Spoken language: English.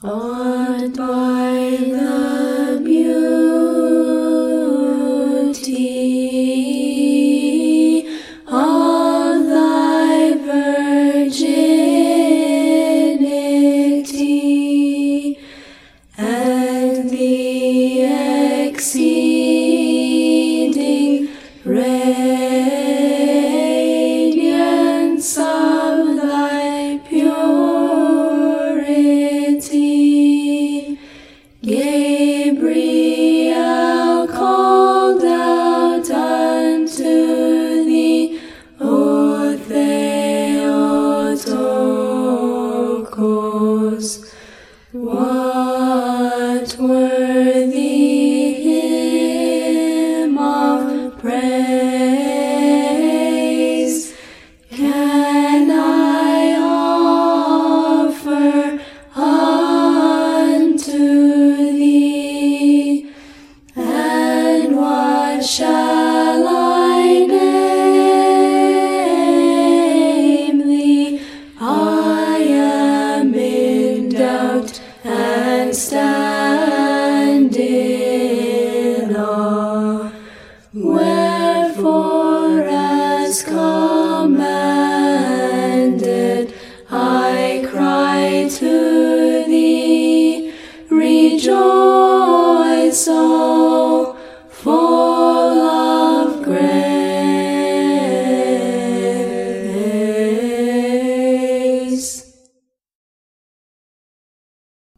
awed by the beauty of thy virginity, and the exceeding radiance of thy purity. Gabriel called out unto thee, O Theotokos. What were